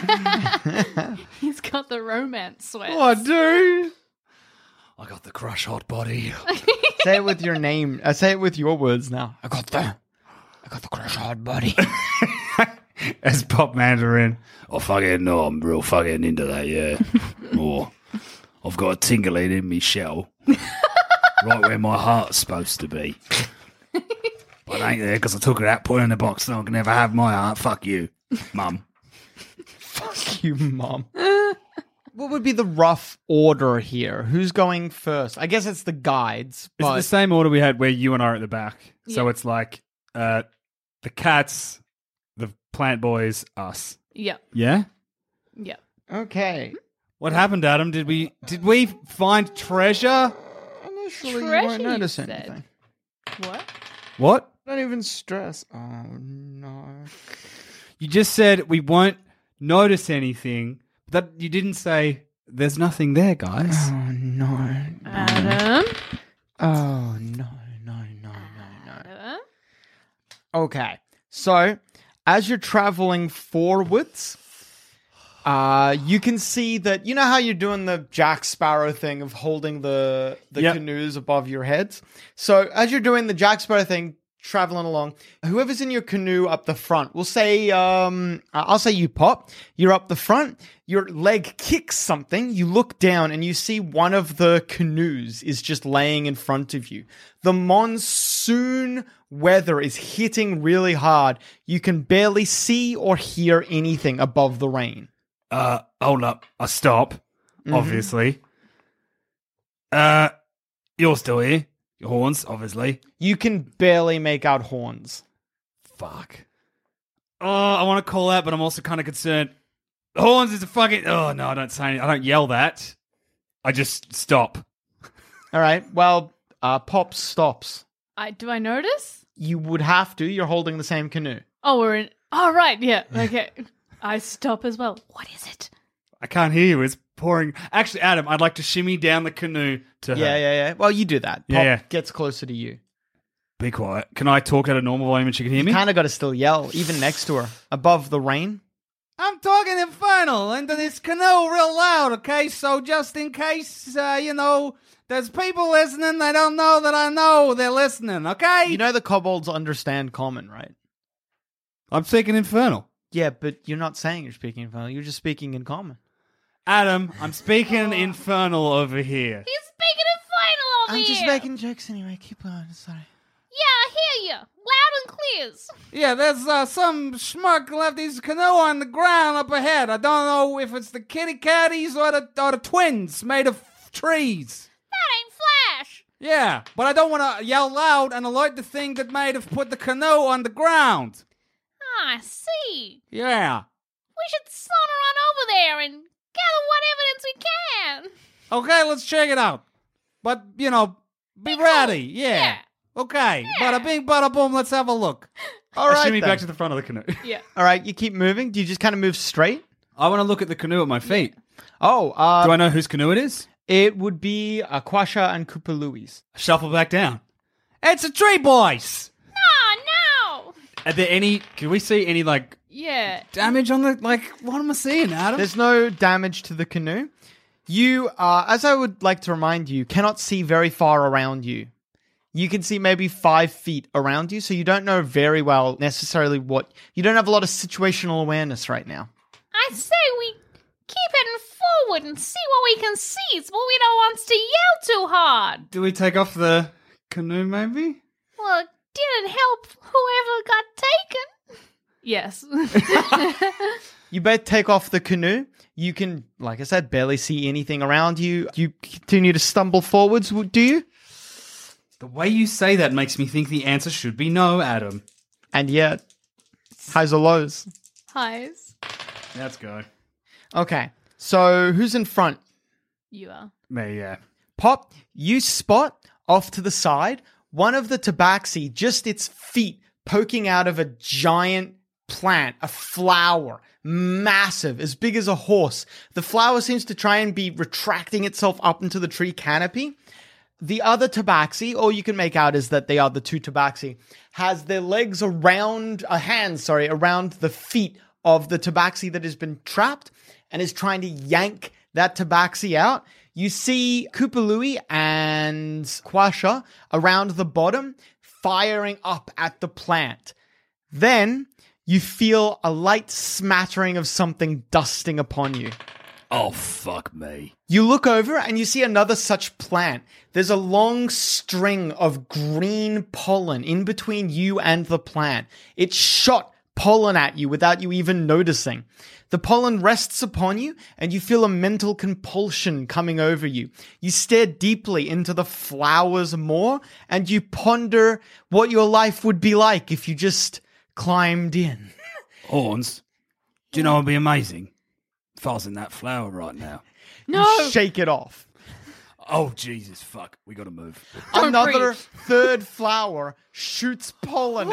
He's got the romance sweat. Oh, I do. I got the crush hot body. Say it with your name. Say it with your words now. I got the crush hard body. As Pop Mandarin. Oh, fucking no, I'm real fucking into that, yeah. Or I've got a tingling in me shell. Right where my heart's supposed to be. But it ain't there because I took it out, put it in the box, and I can never have my heart. Fuck you, Mum. Fuck you, Mom. What would be the rough order here? Who's going first? I guess it's the guides. It's But the same order we had where you and I are at the back. So Yeah. it's like the cats, the plant boys, us. Yep. Yeah? Yep. okay. What happened, Adam? Did we find treasure? Initially, you Treasure, won't you notice said. anything. What? What? Don't even stress. Oh, no. You just said we won't notice anything. That you didn't say there's nothing there, guys. Oh, no. Adam? Oh, no. Adam? Okay. So, as you're traveling forwards, you can see that, you know how you're doing the Jack Sparrow thing of holding the Yep. canoes above your heads? So, as you're doing the Jack Sparrow thing, traveling along, whoever's in your canoe up the front, we'll say, I'll say you, Pop. You're up the front. Your leg kicks something. You look down and you see one of the canoes is just laying in front of you. The monsoon weather is hitting really hard. You can barely see or hear anything above the rain. Hold up. I stop, obviously. You're still here. Your horns, obviously. You can barely make out horns. Fuck. Oh, I want to call out, but I'm also kind of concerned. Horns is a fucking... Oh, no, I don't say anything. I don't yell that. I just stop. All right. Well, Pop stops. Do I notice? You would have to. You're holding the same canoe. Oh, we're in. Oh, right. Yeah. Okay. I stop as well. What is it? I can't hear you. It's pouring. Actually, Adam, I'd like to shimmy down the canoe to her. Yeah. Well, you do that. Pop Yeah. gets closer to you. Be quiet. Can I talk at a normal volume and she can hear me? You kind of got to still yell, even next to her, above the rain. I'm talking infernal into this canoe real loud, okay? So just in case, there's people listening, they don't know that I know they're listening, okay? You know the kobolds understand common, right? I'm speaking infernal. Yeah, but you're not saying you're speaking in common. You're just speaking in common. Adam, I'm speaking infernal over here. He's speaking in final over I'm just here. making jokes anyway. Keep going. Sorry. Yeah, I hear you. Loud and clears. Yeah, there's some schmuck left his canoe on the ground up ahead. I don't know if it's the kitty catties or the twins made of trees. That ain't Flash. Yeah, but I don't want to yell loud and alert the thing that might have put the canoe on the ground. I see. Yeah. We should saunter on over there and gather what evidence we can. Okay, let's check it out. But, be ready. Yeah. Okay. Bada bing, bada boom, let's have a look. All right. Shimmy then. back to the front of the canoe. Yeah. All right. You keep moving. Do you just kind of move straight? I want to look at the canoe at my feet. Oh, Do I know whose canoe it is? it would be Aquasha and Kupalui's. Shuffle back down. It's a tree, boys! Oh, no. Are there any... Can we see any, Yeah. damage on the... what am I seeing, Adam? There's no damage to the canoe. You, as I would like to remind you, cannot see very far around you. You can see maybe 5 feet around you, so you don't know very well necessarily what... You don't have a lot of situational awareness right now. I say we keep heading forward and see what we can see so we don't want to yell too hard. Do we take off the canoe, maybe? Well, it didn't help whoever got taken. Yes. You both take off the canoe. You can, like I said, barely see anything around you. You continue to stumble forwards, do you? The way you say that makes me think the answer should be no, Adam. And yet, highs or lows? Highs. Let's go. Okay, so who's in front? You are. Me, yeah. Pop, you spot off to the side one of the tabaxi, just its feet poking out of a giant plant, a flower, massive, as big as a horse. The flower seems to try and be retracting itself up into the tree canopy. The other tabaxi, all you can make out is that they are the two tabaxi, has their legs around, around the feet of the tabaxi that has been trapped and is trying to yank that tabaxi out. You see Kupalui and Quasha around the bottom firing up at the plant. Then you feel a light smattering of something dusting upon you. Oh, fuck me. You look over and you see another such plant. There's a long string of green pollen in between you and the plant. It shot pollen at you without you even noticing. The pollen rests upon you and you feel a mental compulsion coming over you. You stare deeply into the flowers more and you ponder what your life would be like if you just climbed in. Horns, do you know what would be amazing? If I was in that flower right now. No. You shake it off. Oh, Jesus, fuck. We gotta move. Don't Another breathe. third flower shoots pollen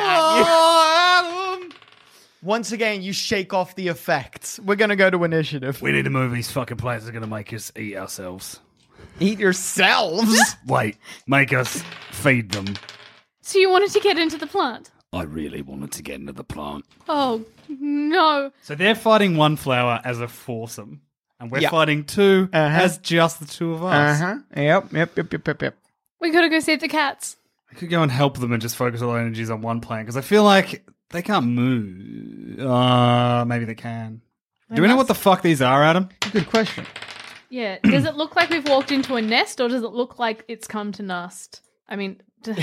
at you. Once again, you shake off the effects. We're going to go to initiative. We need to move. These fucking plants are gonna make us eat ourselves. Eat yourselves? Wait, make us feed them. So you wanted to get into the plant? I really wanted to get into the plant. Oh, no. So they're fighting one flower as a foursome, and we're Yeah. fighting two Uh-huh. as just the two of us. Yep. We gotta go save the cats. I could go and help them and just focus all our energies on one plant, because I feel like they can't move. Maybe they can. Do we know what the fuck these are, Adam? Good question. Yeah. Does it look like we've walked into a nest, or does it look like it's come to nest? I mean, does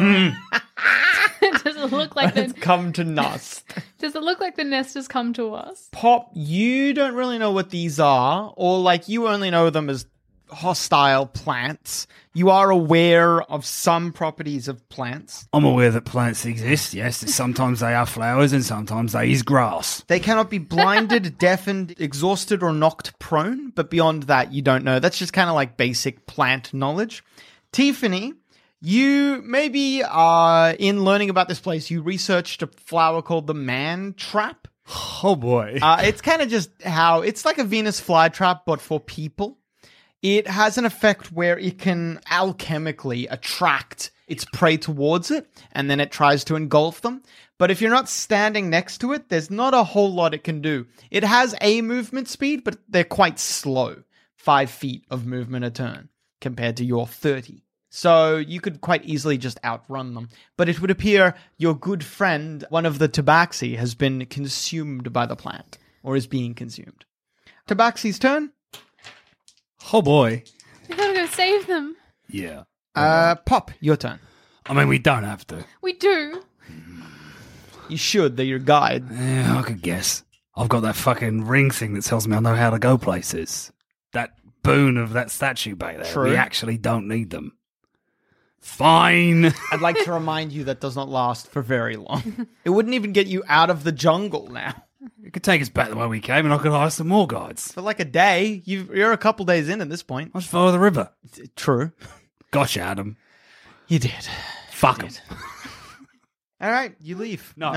it look like It's come to nust. does it look like the nest has come to us? Pop, you don't really know what these are, or like you only know them as hostile plants. You are aware of some properties of plants. I'm aware that plants exist, yes. Sometimes they are flowers and sometimes they is grass. They cannot be blinded, deafened, exhausted, or knocked prone, but beyond that, you don't know. That's just kind of like basic plant knowledge. Tiffany, you maybe in learning about this place, you researched a flower called the man trap. Oh boy. It's kind of just how it's like a Venus flytrap, but for people. It has an effect where it can alchemically attract its prey towards it, and then it tries to engulf them. But if you're not standing next to it, there's not a whole lot it can do. It has a movement speed, but they're quite slow. 5 feet of movement a turn compared to your 30. So you could quite easily just outrun them. But it would appear your good friend, one of the tabaxi, has been consumed by the plant, or is being consumed. Tabaxi's turn. Oh boy. We gotta go save them. Yeah. Pop, your turn. I mean, we don't have to. We do. You should, they're your guide. Yeah, I could guess. I've got that fucking ring thing that tells me I know how to go places. That boon of that statue back there. True. We actually don't need them. Fine. I'd like to remind you that does not last for very long. It wouldn't even get you out of the jungle now. It could take us back the way we came and I could hire some more guides. For like a day, you're a couple days in at this point. I'll just follow the river. True. Gotcha, Adam. You did. Fuck 'em. All right, you leave. No.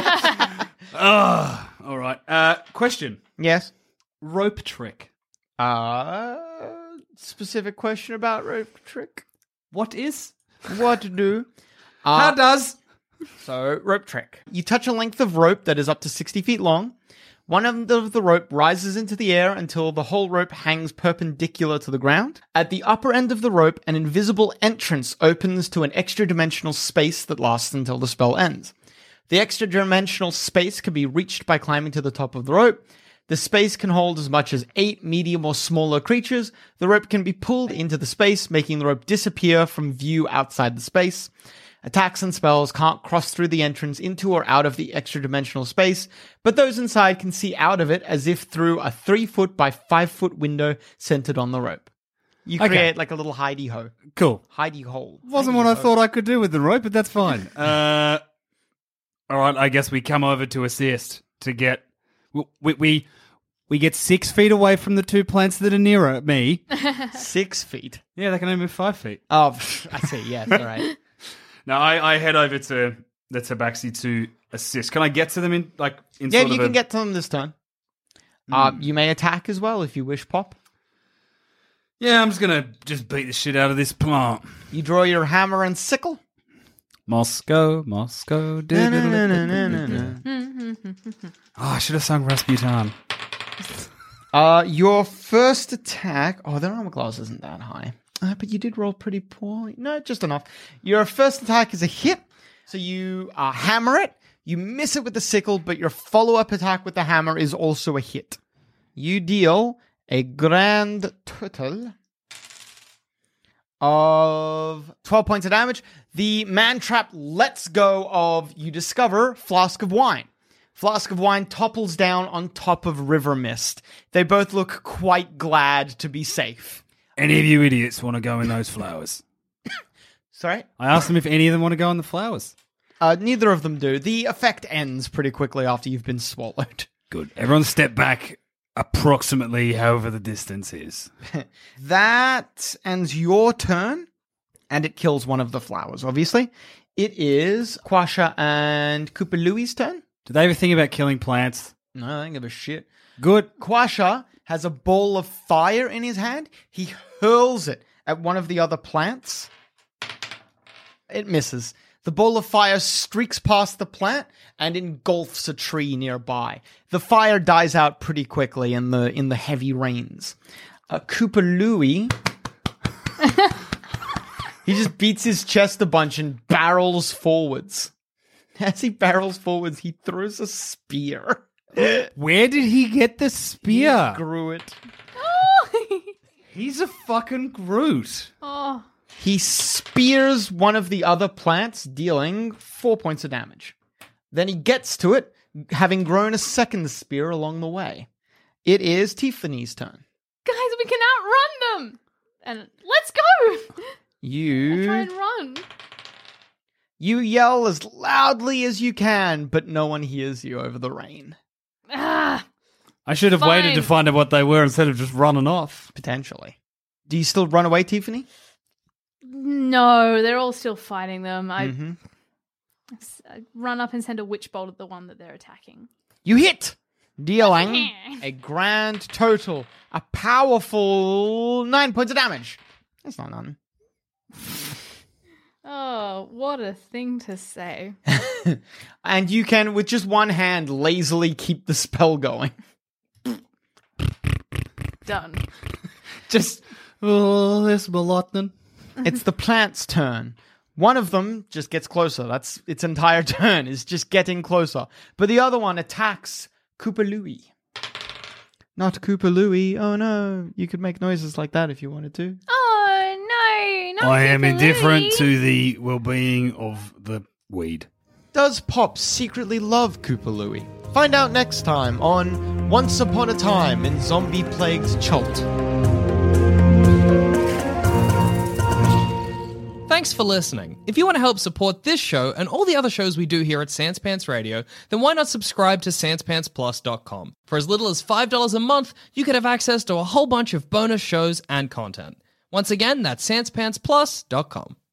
All right. Question. Yes. Rope trick. Specific question about rope trick. What is? What to do? How does? So, rope trick. You touch a length of rope that is up to 60 feet long. One end of the rope rises into the air until the whole rope hangs perpendicular to the ground. At the upper end of the rope, an invisible entrance opens to an extra-dimensional space that lasts until the spell ends. The extra-dimensional space can be reached by climbing to the top of the rope. The space can hold as much as 8 medium or smaller creatures. The rope can be pulled into the space, making the rope disappear from view outside the space. Attacks and spells can't cross through the entrance into or out of the extra-dimensional space, but those inside can see out of it as if through a 3-foot by 5-foot window centered on the rope. You Okay. create like a little hidey-ho. Cool. Hidey-hole. Wasn't what I thought I could do with the rope, but that's fine. All right, I guess we come over to assist to get... We get 6 feet away from the 2 plants that are nearer me. 6 feet. Yeah, they can only move 5 feet. Oh, I see. Yes, all right. Now, I head over to the Tabaxi to assist. Can I get to them in Yeah, sort you of can get to them this turn. You may attack as well if you wish, Pop. Yeah, I'm just going to beat the shit out of this plant. You draw your hammer and sickle. Moscow. Oh, I should have sung Rasputin. Your first attack... Oh, their armor class isn't that high. But you did roll pretty poorly. No, just enough. Your first attack is a hit. So you hammer it. You miss it with the sickle, but your follow-up attack with the hammer is also a hit. You deal a grand total of 12 points of damage. The man-trap lets go of, you discover, Flask of Wine. Flask of Wine topples down on top of River Mist. They both look quite glad to be safe. Any of you idiots want to go in those flowers? Sorry? I asked them if any of them want to go in the flowers. Neither of them do. The effect ends pretty quickly after you've been swallowed. Good. Everyone step back approximately however the distance is. That ends your turn, and it kills one of the flowers, obviously. It is Quasha and Koopalui's turn. Do they ever think about killing plants? No, I don't give a shit. Good. Quasha has a ball of fire in his hand. He hurls it at one of the other plants. It misses. The ball of fire streaks past the plant and engulfs a tree nearby. The fire dies out pretty quickly in the heavy rains. Koopalui, he just beats his chest a bunch and barrels forwards. As he barrels forwards, he throws a spear. Where did he get the spear? He grew it. He's a fucking Groot. Oh, He spears one of the other plants, dealing 4 points of damage. Then he gets to it, having grown a second spear along the way. It is Tiffany's turn. guys, we can outrun them. And let's go. Try You and run. yell as loudly as you can, but no one hears you over the rain. Ah, I should have waited to Fine. find out what they were instead of just running off. Potentially. Do you still run away, Tiffany? no, they're all still fighting them. I Mm-hmm. run up and send a witch bolt at the one that they're attacking. You hit, dealing a grand total, a powerful 9 points of damage. That's not none. Oh, what a thing to say. And you can, with just one hand, lazily keep the spell going. Done. Just, Oh, this Malotnan. it's the plant's turn. One of them just gets closer. That's its entire turn, is just getting closer. But the other one attacks Koopalui. Not Koopalui. Oh no. You could make noises like that if you wanted to. Oh, no. Not I am Koopaloo. indifferent to the well-being of the weed. Does Pop secretly love Koopalui? Find out next time on Once Upon a Time in Zombie Plague's Chult. Thanks for listening. If you want to help support this show and all the other shows we do here at Sans Pants Radio, then why not subscribe to SansPantsPlus.com? For as little as $5 a month, you could have access to a whole bunch of bonus shows and content. Once again, that's SansPantsPlus.com.